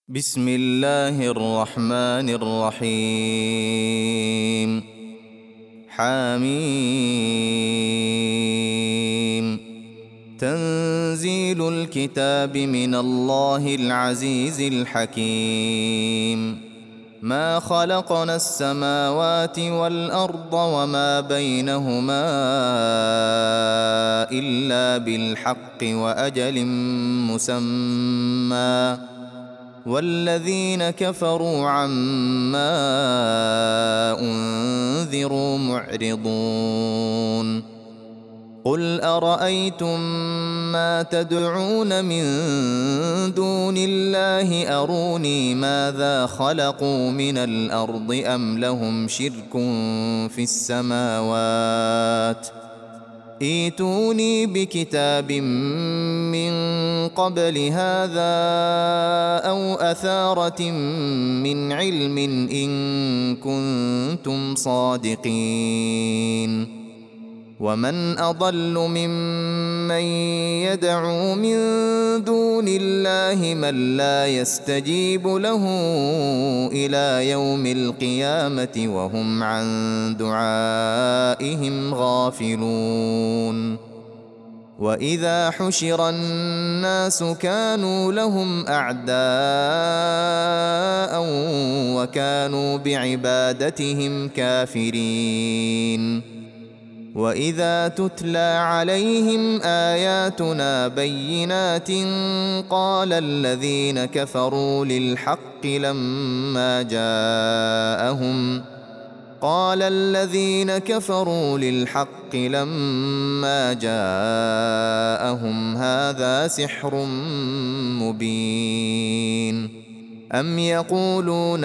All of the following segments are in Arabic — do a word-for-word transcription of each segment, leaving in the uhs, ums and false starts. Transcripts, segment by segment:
بسم الله الرحمن الرحيم. حميم. تنزيل الكتاب من الله العزيز الحكيم. ما خلقنا السماوات والأرض وما بينهما إلا بالحق وأجل مسمى، والذين كفروا عما أنذروا معرضون. قل أرأيتم ما تدعون من دون الله أروني ماذا خلقوا من الأرض أم لهم شرك في السماوات، ائتوني بكتاب من قبل هذا أو أثارة من علم إن كنتم صادقين. ومن أضل ممن يدعو من دون الله من لا يستجيب له إلى يوم القيامة وهم عن دعائهم غافلون. وإذا حشر الناس كانوا لهم أعداء وكانوا بعبادتهم كافرين. وإذا تتلى عليهم آياتنا بينات قال الذين كفروا للحق لما جاءهم قال الذين كفروا للحق لما جاءهم هذا سحر مبين. أم يقولون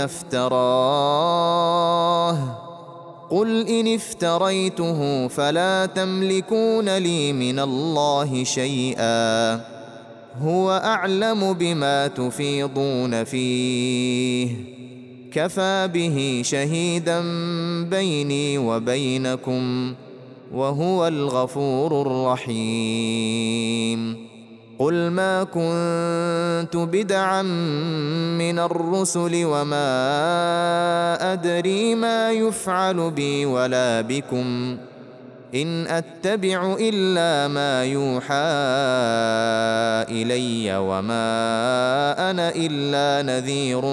افتراه قل إن افتريته فلا تملكون لي من الله شيئا هو أعلم بما تفيضون فيه كفى به شهيدا بيني وبينكم وهو الغفور الرحيم. قل ما كنت بدعا من الرسل وما أدري ما يفعل بي ولا بكم إن أتبع إلا ما يوحى إلي وما أنا إلا نذير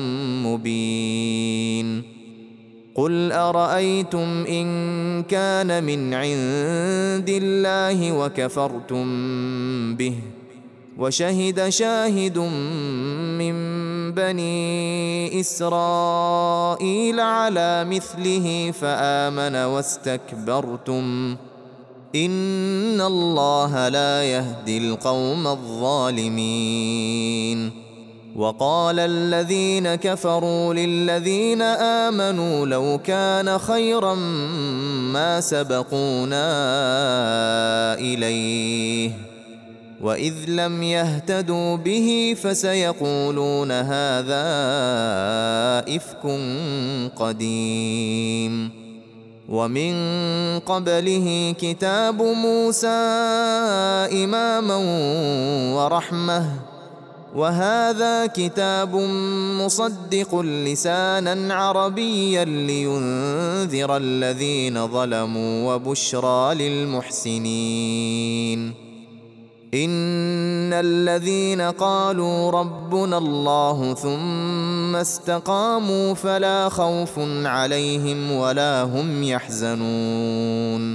مبين. قل أرأيتم إن كان من عند الله وكفرتم به وشهد شاهد من بني إسرائيل على مثله فآمن واستكبرتم إن الله لا يهدي القوم الظالمين. وقال الذين كفروا للذين آمنوا لو كان خيرا ما سبقونا إليه وإذ لم يهتدوا به فسيقولون هذا إفك قديم. ومن قبله كتاب موسى إماما ورحمة وهذا كتاب مصدق لسانا عربيا لينذر الذين ظلموا وبشرى للمحسنين. إن الذين قالوا ربنا الله ثم استقاموا فلا خوف عليهم ولا هم يحزنون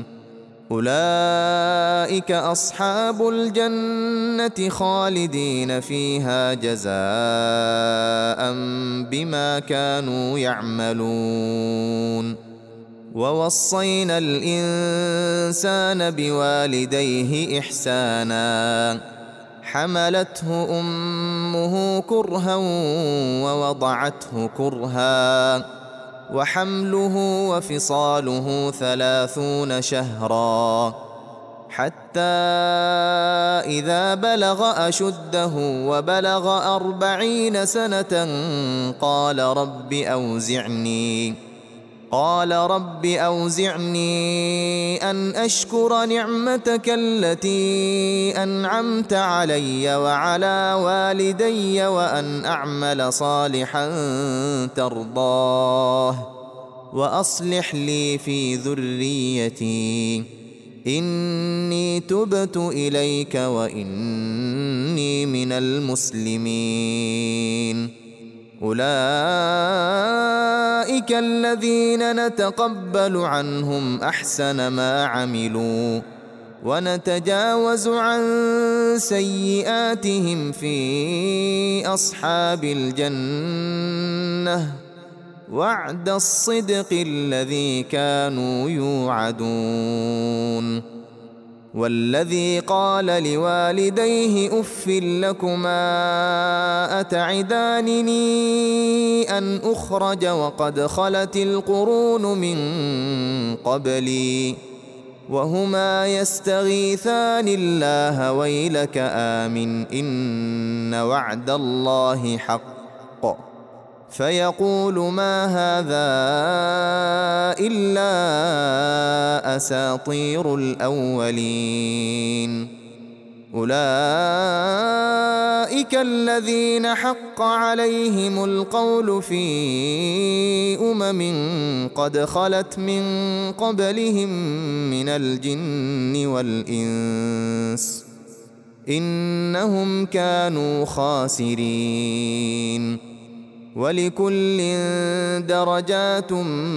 أولئك أصحاب الجنة خالدين فيها جزاء بما كانوا يعملون. ووصينا الإنسان بوالديه إحسانا حملته أمه كرها ووضعته كرها وحمله وفصاله ثلاثون شهرا حتى إذا بلغ أشده وبلغ أربعين سنة قال رب أوزعني قال رب أوزعني أن أشكر نعمتك التي أنعمت علي وعلى والدي وأن أعمل صالحا ترضاه وأصلح لي في ذريتي إني تبت إليك وإني من المسلمين. أولئك الذين نتقبل عنهم أحسن ما عملوا ونتجاوز عن سيئاتهم في أصحاب الجنة وعد الصدق الذي كانوا يوعدون. والذي قال لوالديه أف لكما أتعدانني أن أخرج وقد خلت القرون من قبلي وهما يستغيثان الله ويلك آمن إن وعد الله حق فيقول ما هذا إلا أساطير الأولين. أولئك الذين حق عليهم القول في أمم قد خلت من قبلهم من الجن والإنس إنهم كانوا خاسرين. ولكل درجات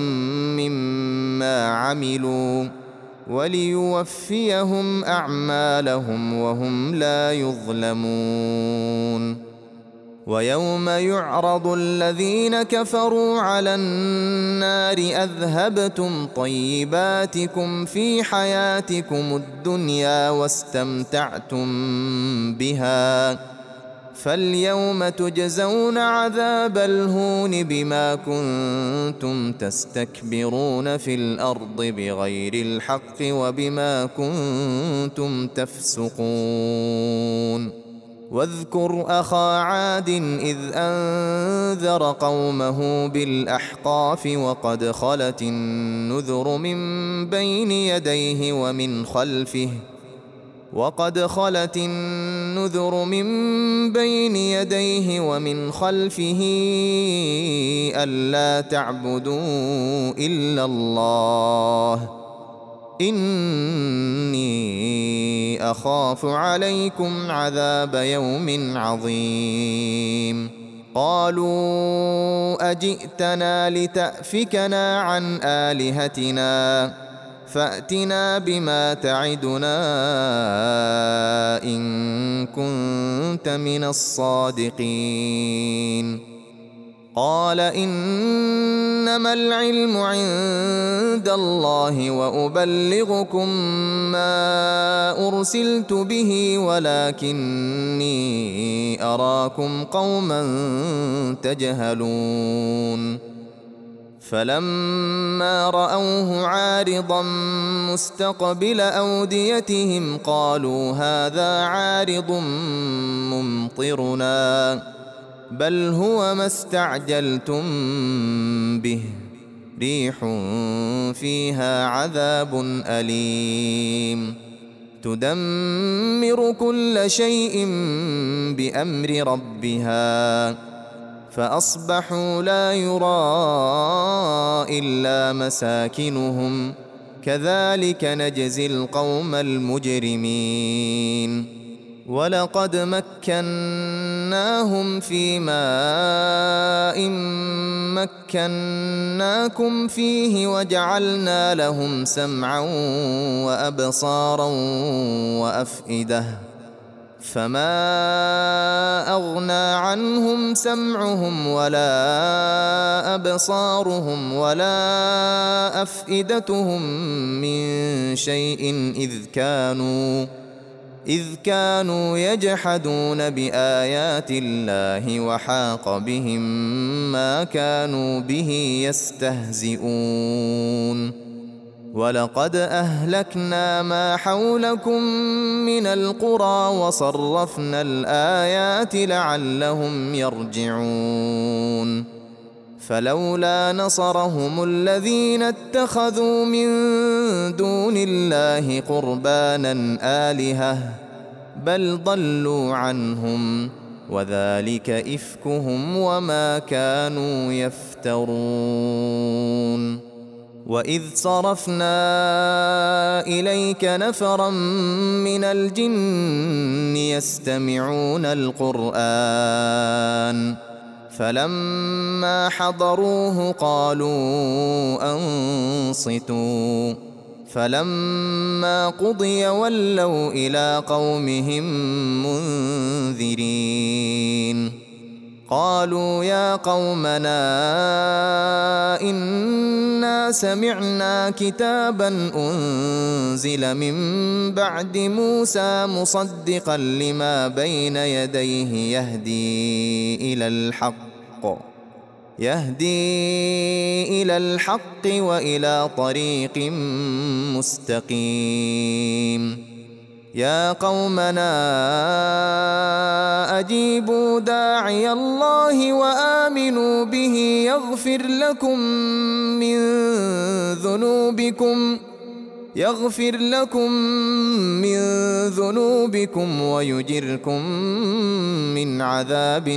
مما عملوا وليوفيهم أعمالهم وهم لا يظلمون. ويوم يعرض الذين كفروا على النار أذهبتم طيباتكم في حياتكم الدنيا واستمتعتم بها فاليوم تجزون عذاب الهون بما كنتم تستكبرون في الأرض بغير الحق وبما كنتم تفسقون. واذكر أخا عاد إذ أنذر قومه بالأحقاف وقد خلت النذر من بين يديه ومن خلفه وقد خلت النذر من بين يديه ومن خلفه ألا تعبدوا إلا الله إني أخاف عليكم عذاب يوم عظيم. قالوا أجئتنا لتأفكنا عن آلهتنا فأتنا بما تعدنا إن كنت من الصادقين. قال إنما العلم عند الله وأبلغكم ما أرسلت به ولكني أراكم قوما تجهلون. فلما رأوه عارضا مستقبل أوديتهم قالوا هذا عارض ممطرنا بل هو ما استعجلتم به ريح فيها عذاب أليم تدمر كل شيء بأمر ربها فأصبحوا لا يرى إلا مساكنهم كذلك نجزي القوم المجرمين. ولقد مكناهم في ماء مكناكم فيه وجعلنا لهم سمعا وأبصارا وأفئدة فما أغنى عنهم سمعهم ولا أبصارهم ولا أفئدتهم من شيء إذ كانوا إذ كانوا يجحدون بآيات الله وحاق بهم ما كانوا به يستهزئون. ولقد أهلكنا ما حولكم من القرى وصرفنا الآيات لعلهم يرجعون. فلولا نصرهم الذين اتخذوا من دون الله قربانا آلهة بل ضلوا عنهم وذلك إفكهم وما كانوا يفترون. وإذ صرفنا إليك نفرا من الجن يستمعون القرآن فلما حضروه قالوا أنصتوا فلما قضي ولوا إلى قومهم منذرين. قالوا يا قومنا إنا سمعنا كتابا أنزل من بعد موسى مصدقا لما بين يديه يهدي إلى الحق يهدي إلى الحق وإلى طريق مستقيم. يا قومنا أجيبوا داعي الله وآمنوا به يغفر لكم من ذنوبكم يغفر لكم من ذنوبكم ويجركم من عذاب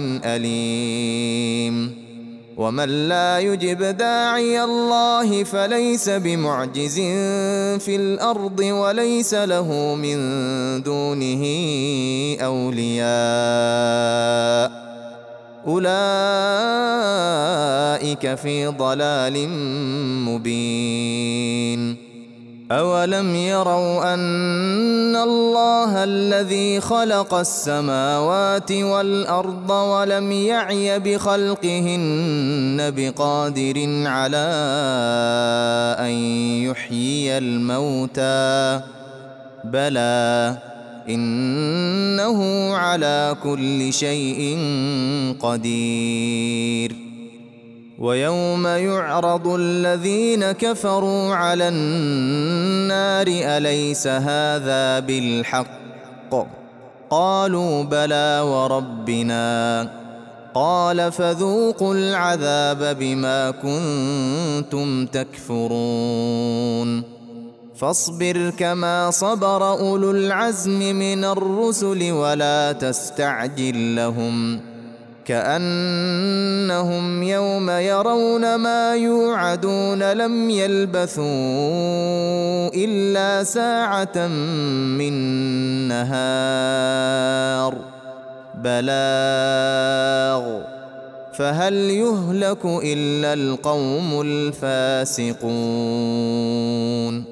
أليم. ومن لا يجب داعي الله فليس بمعجز في الأرض وليس له من دونه أولياء أولئك في ضلال مبين. أولم يروا أن الله الذي خلق السماوات والأرض ولم يعي بخلقهن بقادر على أن يحيي الموتى بلى إنه على كل شيء قدير. ويوم يعرض الذين كفروا على النار أليس هذا بالحق قالوا بلى وربنا قال فذوقوا العذاب بما كنتم تكفرون. فاصبر كما صبر أولو العزم من الرسل ولا تستعجل لهم كأنهم يوم يرون ما يوعدون لم يلبثوا إلا ساعة من نهار بلاغ فهل يهلك إلا القوم الفاسقون.